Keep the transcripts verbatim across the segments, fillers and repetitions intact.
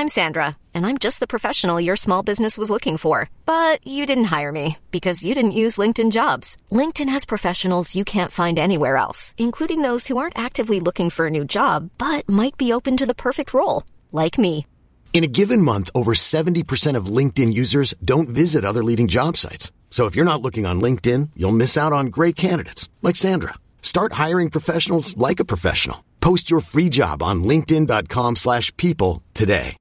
I'm Sandra, and I'm just the professional your small business was looking for. But you didn't hire me because you didn't use LinkedIn Jobs. LinkedIn has professionals you can't find anywhere else, including those who aren't actively looking for a new job, but might be open to the perfect role, like me. In a given month, over seventy percent of LinkedIn users don't visit other leading job sites. So if you're not looking on LinkedIn, you'll miss out on great candidates like Sandra. Start hiring professionals like a professional. Post your free job on linkedin.com slash people today.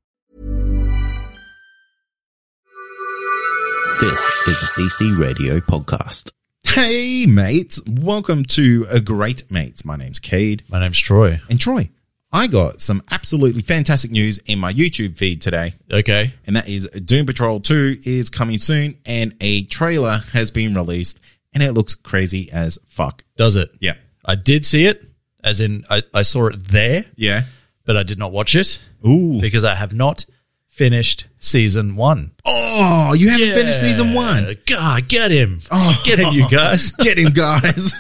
This is a C C Radio podcast. Hey, mates. Welcome to A Great Mates. My name's Cade. My name's Troy. And Troy, I got some absolutely fantastic news in my YouTube feed today. Okay. And that is Doom Patrol two is coming soon, and a trailer has been released, and it looks crazy as fuck. Does it? Yeah. I did see it, as in I, I saw it there. Yeah. But I did not watch it. Ooh. Because I have not finished season one. Oh, you haven't yeah. finished season one? God, get him. Oh. Get him, you guys. Get him, guys.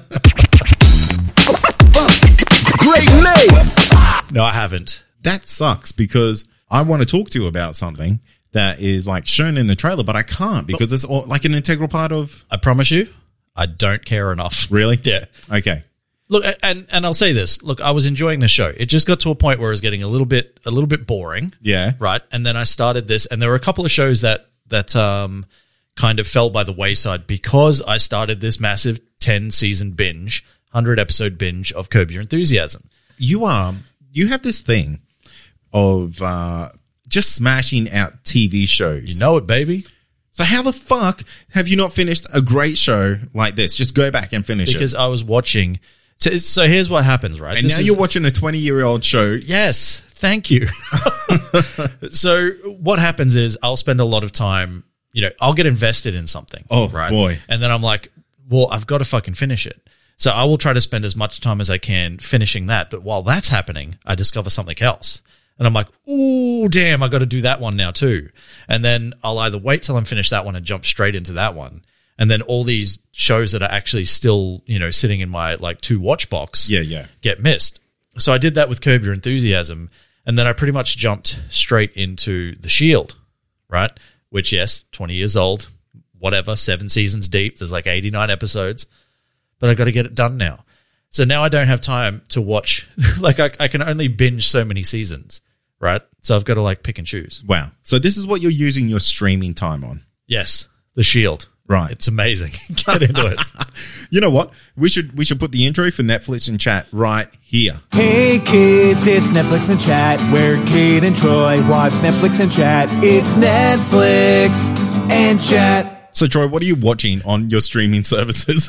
Great Mates! No, I haven't. That sucks because I want to talk to you about something that is like shown in the trailer, but I can't because it's all, like an integral part of... I promise you, I don't care enough. Really? Yeah. Okay. Look, and and I'll say this. Look, I was enjoying the show. It just got to a point where it was getting a little bit a little bit boring. Yeah. Right? And then I started this, and there were a couple of shows that that um kind of fell by the wayside because I started this massive ten-season binge, one hundred episode binge of Curb Your Enthusiasm. You are... You have this thing of uh, just smashing out T V shows. You know it, baby. So how the fuck have you not finished a great show like this? Just go back and finish because it. Because I was watching... So, so here's what happens, right? And this now is, you're watching a twenty-year-old show. Yes, thank you. So what happens is I'll spend a lot of time, you know, I'll get invested in something. Oh, right? boy. And then I'm like, well, I've got to fucking finish it. So I will try to spend as much time as I can finishing that. But while that's happening, I discover something else. And I'm like, ooh, damn, I got to do that one now too. And then I'll either wait till I'm finished that one and jump straight into that one. And then all these shows that are actually still, you know, sitting in my like two watch box Yeah, yeah. get missed. So I did that with Curb Your Enthusiasm. And then I pretty much jumped straight into The Shield, right? Which, yes, twenty years old, whatever, seven seasons deep. There's like eighty-nine episodes. But I got to get it done now. So now I don't have time to watch. Like I, I can only binge so many seasons, right? So I've got to like pick and choose. Wow. So this is what you're using your streaming time on. Yes, The Shield. Right. It's amazing. Get into it. You know what? We should we should put the intro for Netflix and Chat right here. Hey kids, it's Netflix and Chat, where Cade and Troy watch Netflix and Chat. It's Netflix and Chat. So Troy, what are you watching on your streaming services?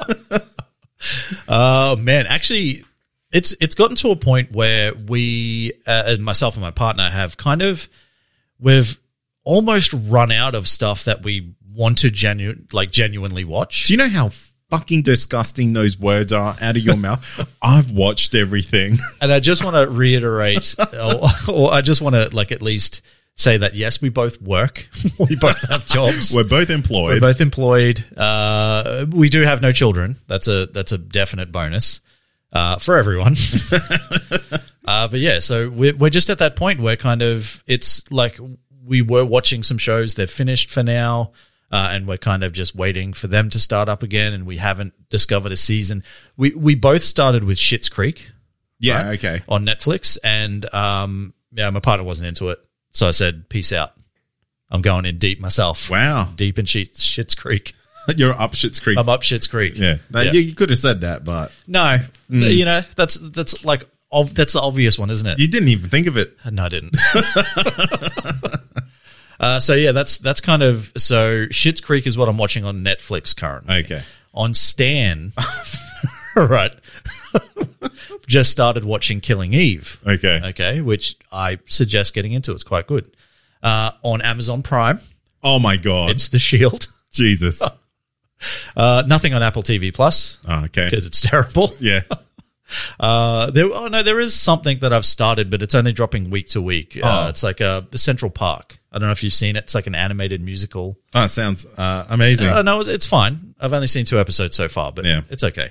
Oh, uh, man. Actually, it's it's gotten to a point where we, uh, myself and my partner, have kind of, we've almost run out of stuff that we want to genu- like genuinely watch. Do you know how fucking disgusting those words are out of your mouth? I've watched everything. And I just want to reiterate, or, or I just want to like at least say that, yes, we both work. We both have jobs. We're both employed. We're both employed. Uh, we do have no children. That's a that's a definite bonus uh, for everyone. uh, but yeah, so we're, we're just at that point where kind of it's like we were watching some shows. They're finished for now. Uh, and we're kind of just waiting for them to start up again, and we haven't discovered a season. We we both started with Schitt's Creek. Yeah, right, okay. On Netflix, and um, yeah, my partner wasn't into it. So I said, peace out. I'm going in deep myself. Wow. Deep in Schitt's, Schitt's Creek. You're up Schitt's Creek. I'm up Schitt's Creek. Yeah. Now, yeah. You, you could have said that, but... No. Mm. You know, that's that's like, ov- that's the obvious one, isn't it? You didn't even think of it. No, I didn't. uh, so, yeah, that's that's kind of... So, Schitt's Creek is what I'm watching on Netflix currently. Okay. On Stan, right, just started watching Killing Eve. Okay. Okay, which I suggest getting into. It's quite good. Uh, on Amazon Prime, Oh, my God. it's The Shield. Jesus. Uh, nothing on Apple T V Plus Oh, okay. because it's terrible. Yeah. Uh, there, oh no, there is something that I've started, but it's only dropping week to week. Uh, Oh. It's like a Central Park. I don't know if you've seen it. It's like an animated musical. Oh, it sounds uh, amazing. Uh, no, it's, it's fine. I've only seen two episodes so far, but Yeah. it's okay.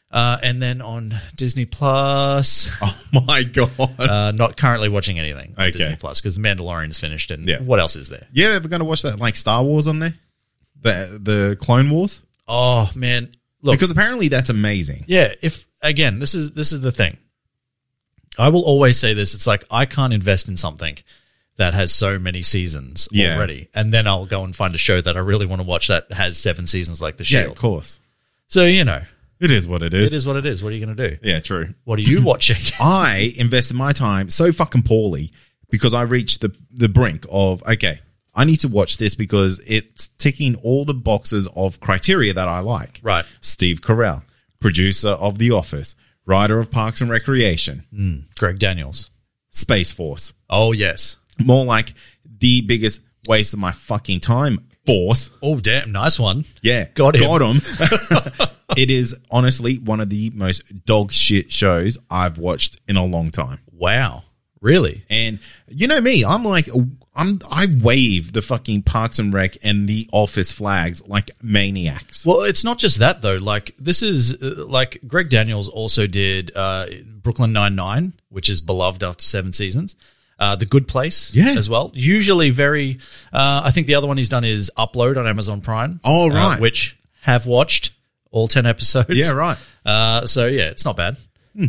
Uh, and then on Disney Plus, Oh my god. uh, not currently watching anything on Okay. Disney Plus because The Mandalorian's finished. And Yeah. what else is there? Yeah, ever going to watch that like Star Wars on there? The the Clone Wars? Oh man, look, Because apparently that's amazing. yeah. If again, this is this is the thing. I will always say this. It's like I can't invest in something that has so many seasons Yeah. already, and then I'll go and find a show that I really want to watch that has seven seasons, like The Yeah, Shield. of course. So you know, It is what it is. it is what it is. What are you going to do? Yeah, true. What are you watching? I invested my time so fucking poorly because I reached the the brink of, okay, I need to watch this because it's ticking all the boxes of criteria that I like. Right. Steve Carell, producer of The Office, writer of Parks and Recreation, Greg Daniels. Space Force. Oh yes. More like the biggest waste of my fucking time. Force. Oh damn, nice one. Yeah. Got him. Got him. It is honestly one of the most dog shit shows I've watched in a long time. Wow. Really? And you know me, I'm like, I'm I wave the fucking Parks and Rec and the Office flags like maniacs. Well, it's not just that though. Like this is uh, like Greg Daniels also did uh, Brooklyn Nine-Nine, which is beloved after seven seasons. Uh, The Good Place, Yeah. as well. Usually very. Uh, I think the other one he's done is Upload on Amazon Prime. Oh, uh, right. which have watched all ten episodes. Yeah, right. Uh, so yeah, it's not bad.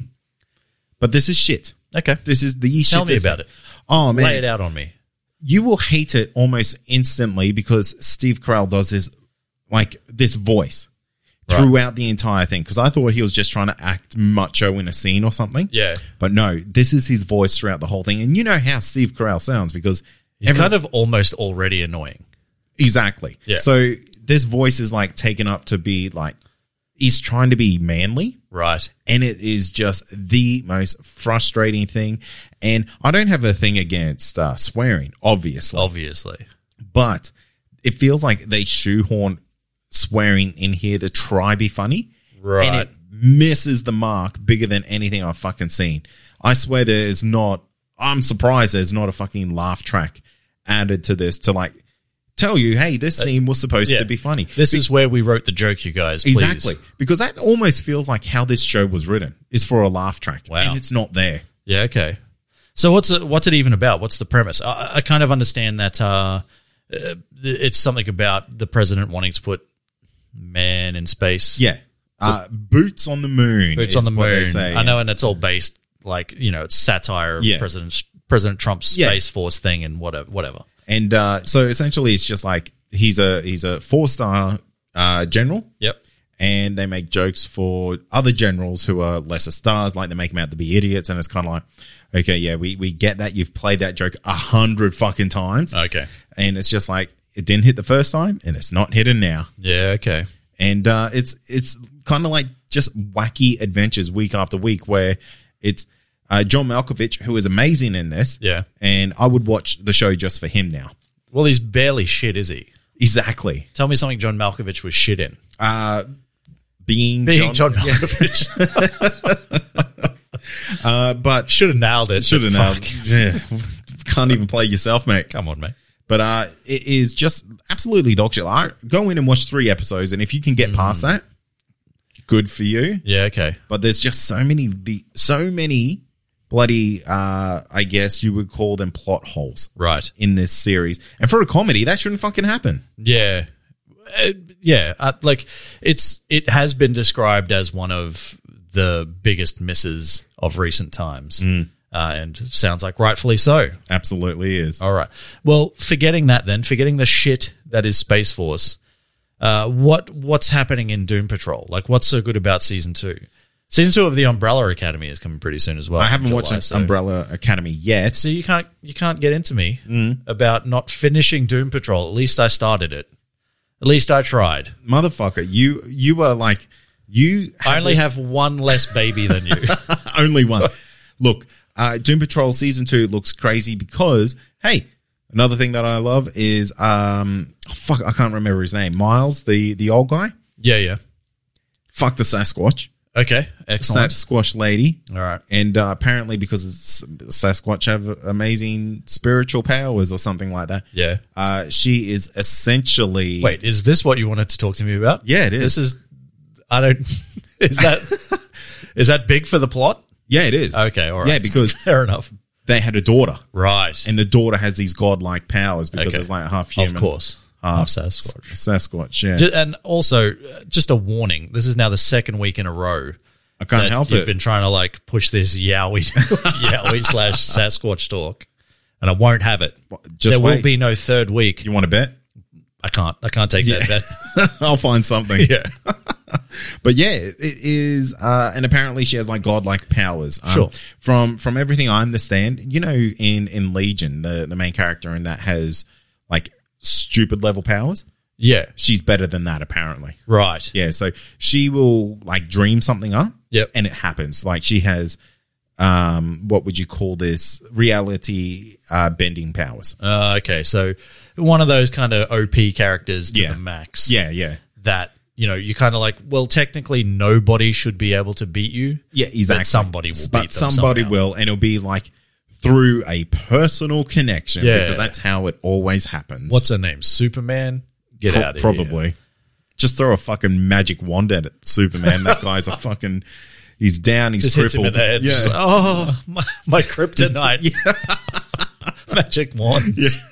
But this is shit. Okay, This is the shit. tell me about it. Oh man, Lay it out on me. you will hate it almost instantly because Steve Carell does this, like this voice Right. throughout the entire thing. Because I thought he was just trying to act macho in a scene or something. Yeah. But no, this is his voice throughout the whole thing. And you know how Steve Carell sounds because He's every- kind of almost already annoying. exactly. Yeah. So this voice is like taken up to be like, he's trying to be manly. Right. And it is just the most frustrating thing. And I don't have a thing against uh, swearing, obviously. Obviously. But it feels like they shoehorn swearing in here to try be funny. Right. And it misses the mark bigger than anything I've fucking seen. I swear there's not, I'm surprised there's not a fucking laugh track added to this to like tell you, hey, this scene was supposed Yeah. to be funny. This is where we wrote the joke, you guys. Please. Exactly. Because that almost feels like how this show was written is for a laugh track. Wow. And it's not there. Yeah. Okay. So what's it, what's it even about? What's the premise? I, I kind of understand that uh, uh, it's something about the president wanting to put man in space. Yeah. Uh, boots on the moon. Boots is on the what they moon. say. I know, and it's all based like you know, it's satire of Yeah. President President Trump's Yeah. Space Force thing and whatever. Whatever. And uh, so essentially it's just like he's a he's a four-star uh, general. Yep. And they make jokes for other generals who are lesser stars, like they make them out to be idiots. And it's kind of like, okay, yeah, we, we get that. You've played that joke a hundred fucking times. Okay. And it's just like, it didn't hit the first time and it's not hitting now. Yeah. Okay. And uh, it's it's kind of like just wacky adventures week after week where it's uh, John Malkovich, who is amazing in this. Yeah. And I would watch the show just for him now. Well, he's barely shit, is he? Exactly. Tell me something John Malkovich was shit in. Uh, being, Being John, John, Malkovich. uh, but Should have nailed it. should have but nailed. fuck. Yeah, can't even play yourself, mate. Come on, mate. But uh, it is just absolutely dog shit. I go in and watch three episodes, and if you can get past that, good for you. Yeah. Okay. But there's just so many, the so many bloody, uh, I guess you would call them plot holes Right. in this series. And for a comedy, that shouldn't fucking happen. Yeah. Uh, yeah. Uh, like it's it has been described as one of the biggest misses of recent times, uh, and sounds like rightfully so. Absolutely is. All right. Well, forgetting that, then forgetting the shit that is Space Force. Uh, what what's happening in Doom Patrol? Like, what's so good about season two? Season two of the Umbrella Academy is coming pretty soon as well. I haven't in watched July, so- Umbrella Academy yet. So you can't you can't get into me about not finishing Doom Patrol. At least I started it. At least I tried. Motherfucker, you you were like you. I only this- have one less baby than you. only one. Look, uh, Doom Patrol season two looks crazy because hey, another thing that I love is um, oh, fuck, I can't remember his name. Miles, the the old guy. Yeah, yeah. Fuck the Sasquatch. Okay, excellent. Sasquatch lady. All right. And uh, apparently, because it's, Sasquatch have amazing spiritual powers or something like that. Yeah. Uh, she is essentially. Wait, is this what you wanted to talk to me about? Yeah, it is. This is. I don't. Is that is that big for the plot? Yeah, it is. Okay, all right. Yeah, because fair enough. they had a daughter, Right. and the daughter has these godlike powers because Okay. it's like half human, Of course. half Half Sasquatch. Sasquatch. Yeah, Ju- And also, uh, just a warning, this is now the second week in a row I can't that help you've it. been trying to like push this Yowie, Yowie slash Sasquatch talk, and I won't have it. Just there will wait. be no third week. You want to bet? I can't. I can't take Yeah. that bet. I'll find something. Yeah. But yeah, it is, uh, and apparently she has like godlike powers. Um, Sure. From from everything I understand, you know, in in Legion, the the main character in that has like stupid level powers. Yeah. She's better than that, apparently. Right. Yeah, so she will like dream something up. Yep. And it happens. Like she has, um, what would you call this? Reality uh, bending powers. Uh, okay. So one of those kind of O P characters to Yeah. the max. Yeah, yeah. That, you know, you kind of like, well, technically nobody should be able to beat you. Yeah, exactly. But somebody will But beat them somebody somehow. will, and it'll be like through a personal connection Yeah. because that's how it always happens. What's her name? Superman? Get Pro- out of here. Probably. Just throw a fucking magic wand at it, Superman. That guy's a fucking. He's down. He's Just hits crippled. him in the head. Yeah. Just like, oh, my, my kryptonite. Magic wand.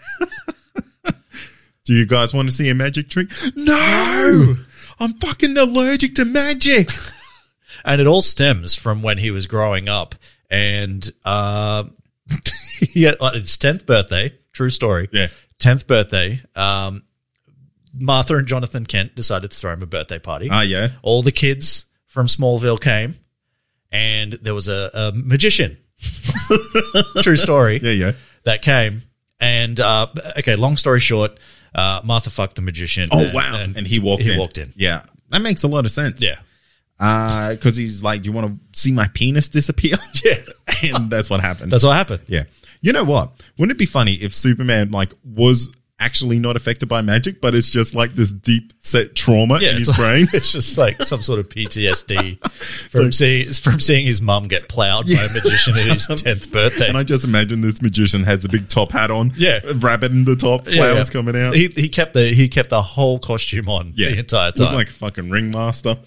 Do you guys want to see a magic trick? No, I'm fucking allergic to magic. And it all stems from when he was growing up. And uh, he had, uh, it's tenth birthday. True story. Yeah. tenth birthday. Um, Martha and Jonathan Kent decided to throw him a birthday party. Ah, yeah. All the kids from Smallville came. And there was a, a magician. True story. Yeah, yeah. That came. And, uh, okay, long story short, uh, Martha fucked the magician. Oh, and- wow. And, he walked he in. walked in. Yeah. That makes a lot of sense. Yeah. Because he's like, do you want to see my penis disappear? Yeah. And that's what happened. That's what happened. Yeah. You know what? Wouldn't it be funny if Superman like was actually not affected by magic, but it's just like this deep set trauma Yeah, in it's his like- brain? It's just like some sort of P T S D from seeing from seeing his mum get plowed by a magician at his tenth birthday. And I just imagine this magician has a big top hat on. Yeah. A rabbit in the top, Yeah, flowers yeah. coming out. He he kept the he kept the whole costume on yeah. the entire Looked time. like a fucking ringmaster.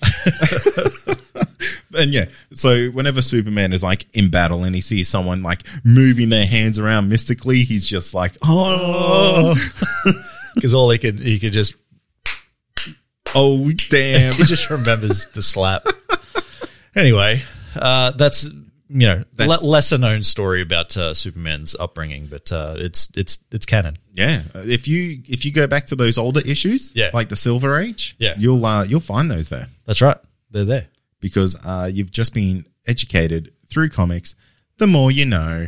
And yeah, so whenever Superman is like in battle and he sees someone like moving their hands around mystically, he's just like, oh, Because all he could he could just oh, damn. he just remembers the slap. Anyway, uh, that's you know That's- le- lesser known story about uh, Superman's upbringing, but uh, it's it's it's canon. Yeah, if you if you go back to those older issues, Yeah. like the Silver Age, Yeah. you'll uh, you'll find those there That's right. They're there. because uh, you've just been educated through comics. The more you know.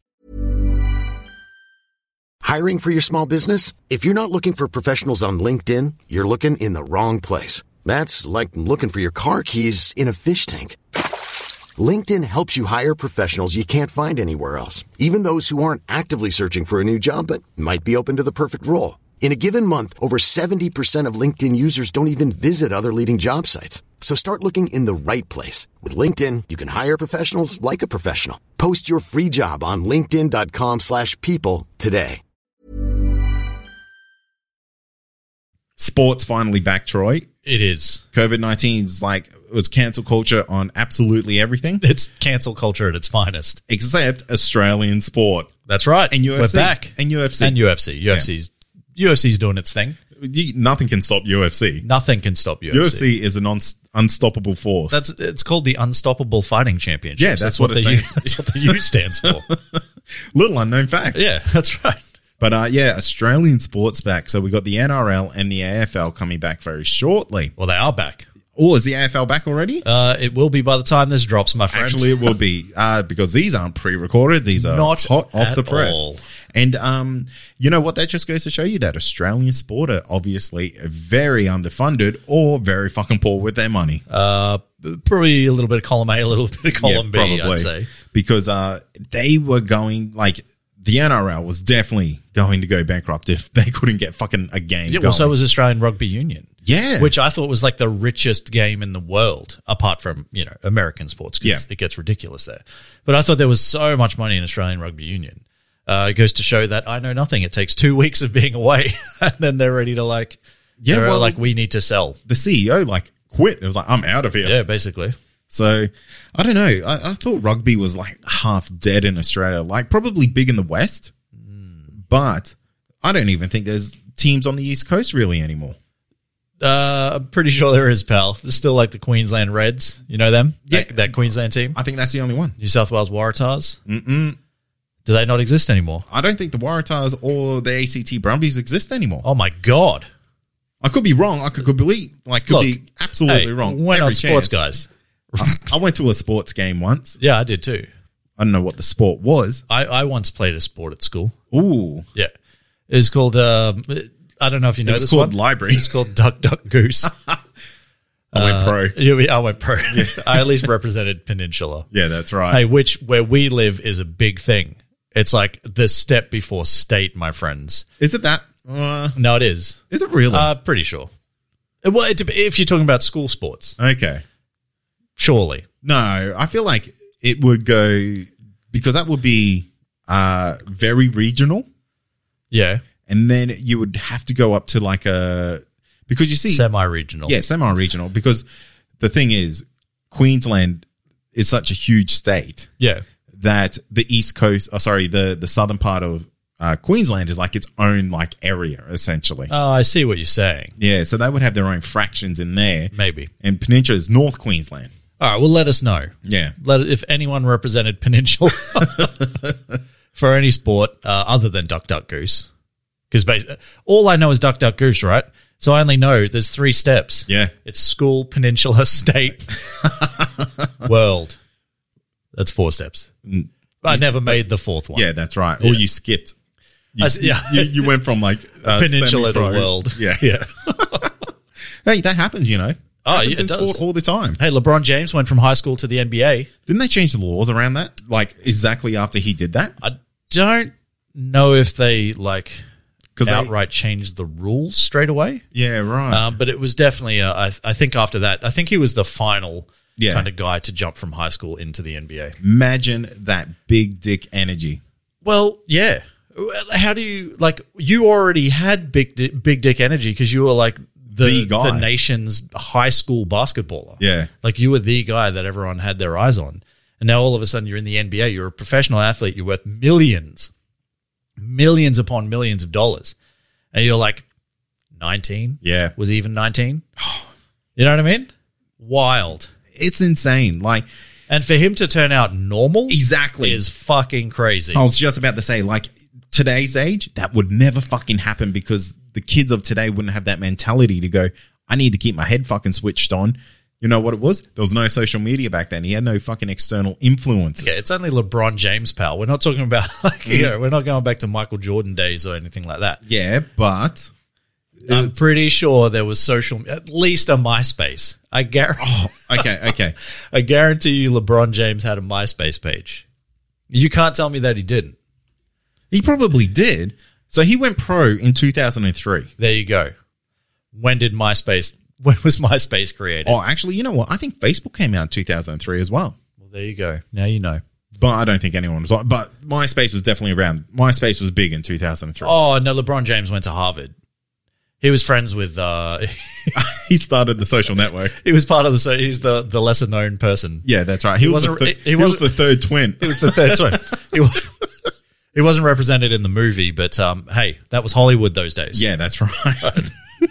Hiring for your small business? If you're not looking for professionals on LinkedIn, you're looking in the wrong place. That's like looking for your car keys in a fish tank. LinkedIn helps you hire professionals you can't find anywhere else, even those who aren't actively searching for a new job but might be open to the perfect role. In a given month, over seventy percent of LinkedIn users don't even visit other leading job sites. So start looking in the right place. With LinkedIn, you can hire professionals like a professional. Post your free job on linkedin.com slash people today. Sports finally back, Troy. It is. COVID nineteen is like, it was cancel culture on absolutely everything It's cancel culture at its finest. except Australian sport That's right. and U F C. We're back. And U F C. And U F C. U F C's U F C's doing its thing. You- nothing can stop U F C. Nothing can stop U F C. U F C is an un- unstoppable force. That's it's called the Unstoppable Fighting Championship. Yeah, that's what the it's U, saying. that's what the U stands for. Little unknown fact. Yeah, that's right. But uh, yeah, Australian sports back. So we got the N R L and the A F L coming back very shortly. Well, they are back. Oh, is the A F L back already? Uh, it will be by the time this drops, my friend. Actually, it will be uh, because these aren't pre-recorded. These are Not hot off at the press. all. And um, you know what? That just goes to show you that Australian sport are obviously very underfunded or very fucking poor with their money. uh, probably a little bit of column A, a little bit of column B, I'd say. Because uh, they were going like the N R L was definitely going to go bankrupt if they couldn't get fucking a game. Yeah, going. well, so was Australian Rugby Union. Yeah. Which I thought was like the richest game in the world, apart from, you know, American sports, because Yeah. it gets ridiculous there. But I thought there was so much money in Australian Rugby Union. Uh, it goes to show that I know nothing. It takes two weeks of being away, and then they're ready to like, Yeah, they're well- like, we need to sell. the C E O like quit. It was like, I'm out of here. Yeah, basically. So I don't know. I, I thought rugby was like half dead in Australia, like probably big in the West, but I don't even think there's teams on the East Coast really anymore. Uh, I'm pretty sure there is, pal. There's still like the Queensland Reds. You know them? Yeah. That, that Queensland team? I think that's the only one. New South Wales Waratahs? Mm-mm. Do they not exist anymore? I don't think the Waratahs or the A C T Brumbies exist anymore. Oh, my God. I could be wrong. I could, could be, like, could Look, be absolutely hey, wrong. We're Every not sports chance. guys. I, I went to a sports game once. Yeah, I did too. I don't know what the sport was. I, I once played a sport at school. Ooh. Yeah. It was called, um, I don't know if you know It was this called one. library. It's called Duck, Duck, Goose. I went pro. Yeah, I went pro. I at least represented Peninsula. Yeah, that's right. Hey, which where we live is a big thing. It's like the step before state, my friends. Is it that? Uh, No, it is. is it really? Uh, pretty sure. Well, it, if you're talking about school sports, okay. surely. No, I feel like it would go because that would be uh, very regional, Yeah. and then you would have to go up to like a because you see, Semi-regional. yeah, semi-regional. Because the thing is, Queensland is such a huge state Yeah. that the east coast, oh, sorry, the the southern part of uh, Queensland is like its own like area essentially. Oh, I see what you're saying. Yeah, so they would have their own fractions in there, Maybe. and Peninsula is North Queensland. All right. Well, let us know. Yeah. Let if anyone represented Peninsula for any sport uh, other than Duck, Duck, Goose. Because all I know is Duck, Duck, Goose, right? So I only know there's three steps. Yeah. It's school, peninsula, state, world. That's four steps. I never made the fourth one. Yeah, that's right. Yeah. Or you skipped. You, I s- yeah. you, you went from like uh, Peninsula to semi-pro. world. Yeah. Yeah. Hey, that happens, you know. Oh, Happens yeah, it in does. sport all the time. Hey, LeBron James went from high school to the N B A. Didn't they change the laws around that? Like exactly after he did that? I don't know if they like 'Cause they- outright changed the rules straight away. Yeah, right. Um, but it was definitely, uh, I, I think after that, I think he was the final Yeah. kind of guy to jump from high school into the N B A. Imagine that big dick energy. Well, yeah. Well, how do you, like, you already had big, di- big dick energy because you were like the, The guy. the nation's high school basketballer. Yeah. Like you were the guy that everyone had their eyes on. And now all of a sudden you're in the N B A. You're a professional athlete. You're worth millions, millions upon millions of dollars. And you're like nineteen. Yeah. Was he even nineteen? You know what I mean? Wild. It's insane. Like, And for him to turn out normal exactly. is fucking crazy. I was just about to say, like, today's age, that would never fucking happen because the kids of today wouldn't have that mentality to go, I need to keep my head fucking switched on. You know what it was? There was no social media back then. He had no fucking external influences. Yeah, it's only LeBron James, pal. We're not talking about, like, you know, we're not going back to Michael Jordan days or anything like that. Yeah, but I'm pretty sure there was social, at least a MySpace. I guarantee, oh, okay, okay. I guarantee you LeBron James had a MySpace page. You can't tell me that he didn't. He probably did. So he went pro in two thousand three. There you go. When did MySpace, when was MySpace created? Oh, actually, you know what? I think Facebook came out in two thousand three as well. Well, there you go. Now you know. But I don't think anyone was on. But MySpace was definitely around. MySpace was big in two thousand three. Oh, no, LeBron James went to Harvard. He was friends with, uh, He started the social network. he was part of the, so he's the, the lesser known person. Yeah, that's right. He, was, the wasn't- thir- he- he he was wasn't- the third twin. He was the third one. He, wa- he wasn't represented in the movie, but um, hey, that was Hollywood those days. Yeah, that's right.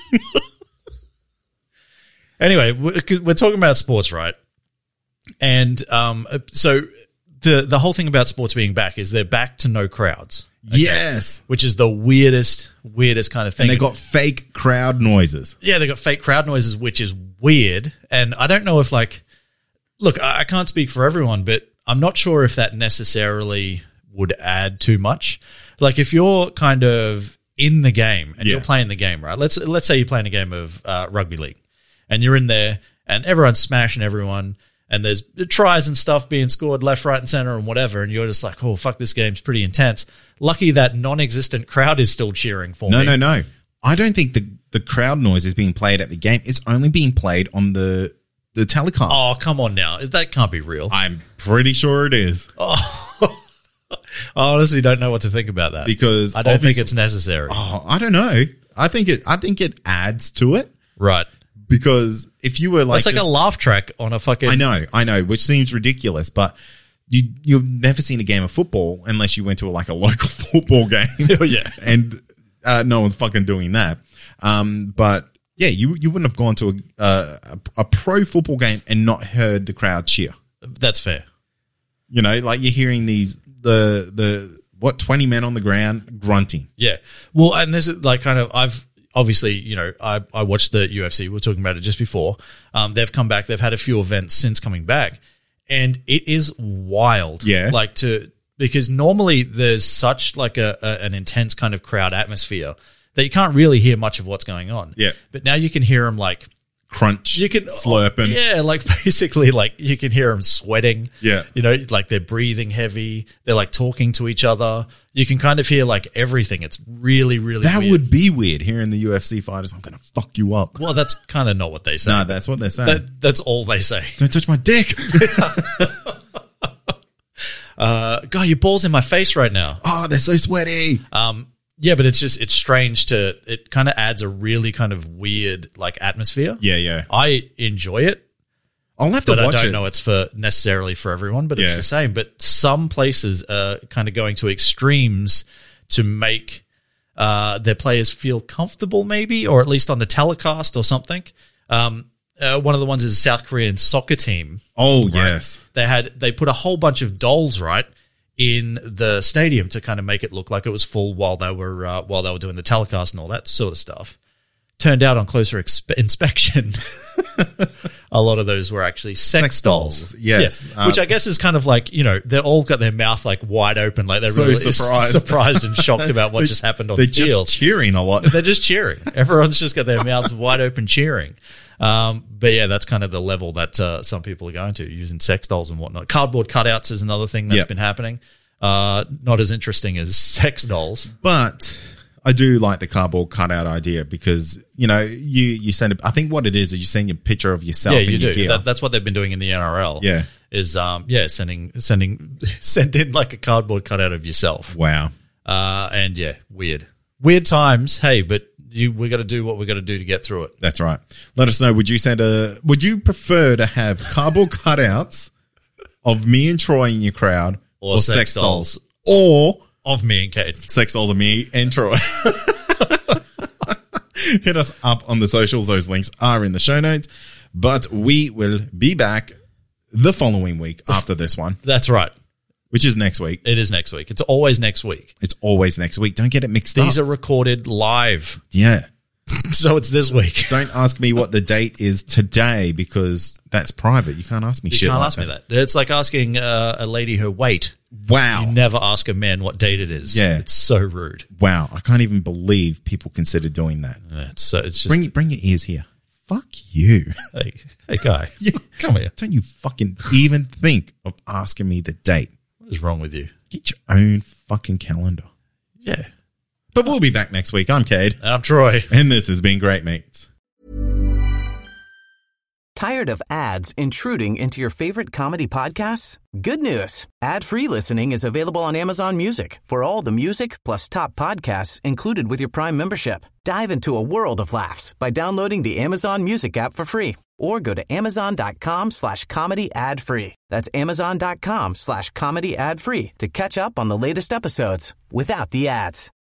Anyway, we're we're talking about sports, right? And um, so the the whole thing about sports being back is they're back to no crowds, Yes. which is the weirdest, weirdest kind of thing. And they got fake crowd noises. yeah, they got fake crowd noises, which is weird. And I don't know if like, look, I I can't speak for everyone, but I'm not sure if that necessarily would add too much. Like if you're kind of in the game and Yeah. you're playing the game, right? Let's let's say you're playing a game of uh, rugby league, and you're in there, and everyone's smashing everyone, and there's tries and stuff being scored left, right, and center, and whatever, and you're just like, oh fuck, this game's pretty intense. Lucky that non-existent crowd is still cheering for No, me. no, no. I don't think the, the crowd noise is being played at the game. It's only being played on the the telecast. Oh, come on now. That can't be real. I'm pretty sure it is. I honestly don't know what to think about that. Because I don't think obviously- it's necessary. Oh, I don't know. I think it I think it adds to it. Right. because if you were like, It's like just- a laugh track on a fucking. I know, I know, which seems ridiculous, but you you've never seen a game of football unless you went to a, like a local football game. Oh, yeah. and uh, no one's fucking doing that. Um, but yeah, you you wouldn't have gone to a, uh, a a pro football game and not heard the crowd cheer. That's fair. You know, like you're hearing these the the what twenty men on the ground grunting. Yeah. Well, and this is like kind of I've obviously, you know, I I watched the U F C. We were talking about it just before. Um, they've come back. They've had a few events since coming back, and it is wild. Yeah. Like to because normally there's such like a, a an intense kind of crowd atmosphere that you can't really hear much of what's going on. Yeah. But now you can hear them like Crunch, you can slurping. Yeah, like basically like you can hear them sweating. Yeah. You know, like they're breathing heavy. They're like talking to each other. You can kind of hear like everything. It's really, really That weird. would be weird hearing the U F C fighters. I'm gonna fuck you up. Well, that's kind of not what they say. No, that's what they're saying. That, that's all they say. Don't touch my dick. Uh, God, your ball's in my face right now. Oh, they're so sweaty. Um, yeah, but it's just, it's strange to, it kind of adds a really kind of weird like atmosphere. Yeah, yeah. I enjoy it, I'll have to but I watch don't it. know it's for necessarily for everyone, but it's Yeah. the same. But some places are kind of going to extremes to make uh, their players feel comfortable, maybe, or at least on the telecast or something. Um, uh, one of the ones is a South Korean soccer team. Oh, Right. yes. They had they put a whole bunch of dolls right in the stadium to kind of make it look like it was full while they were uh, while they were doing the telecast and all that sort of stuff. Turned out on closer expe- inspection, a lot of those were actually sex, Sex dolls. dolls, yes. Yeah. Which Um, I guess is kind of like, you know, they're all got their mouth like wide open, like they're So really surprised. surprised and shocked about what They- just happened on They're the field. just cheering a lot. They're just cheering. Everyone's just got their mouths wide open cheering. Um, but yeah, that's kind of the level that uh, some people are going to, using sex dolls and whatnot. Cardboard cutouts is another thing that's Yep. been happening. Uh, not as interesting as sex dolls. But I do like the cardboard cutout idea because, you know, you, you send it. I think what it is is you send a picture of yourself Yeah, in you your do. gear. That, that's what they've been doing in the N R L. Yeah. Is, um, yeah, sending, sending, send in like a cardboard cutout of yourself. Wow. Uh, and yeah, weird. Weird times. Hey, but you, we got to do what we got to do to get through it. That's right. Let us know. Would you send a, would you prefer to have cardboard cutouts of me and Troy in your crowd Or or, sex sex dolls. dolls or Of me and Kate. sex dolls of me and Troy? Hit us up on the socials. Those links are in the show notes. But we will be back the following week after this one, That's right. which is next week. It is next week. It's always next week. It's always next week. Don't get it mixed These up. are recorded live. yeah. So it's this week. Don't ask me what the date is today because that's private. You can't ask me You shit can't like ask me that. It's like asking uh, a lady her weight. Wow. You never ask a man what date it is. Yeah. It's so rude. Wow. I can't even believe people consider doing that. It's so, it's just, Bring bring your ears here. Fuck you. hey, hey guy, come here. Don't you fucking even think of asking me the date. What is wrong with you? Get your own fucking calendar. Yeah. But we'll be back next week. I'm Cade. And I'm Troy. And this has been Great Mates. Tired of ads intruding into your favorite comedy podcasts? Good news. Ad-free listening is available on Amazon Music for all the music plus top podcasts included with your Prime membership. Dive into a world of laughs by downloading the Amazon Music app for free or go to amazon.com slash comedy ad free. That's amazon.com slash comedy ad free to catch up on the latest episodes without the ads.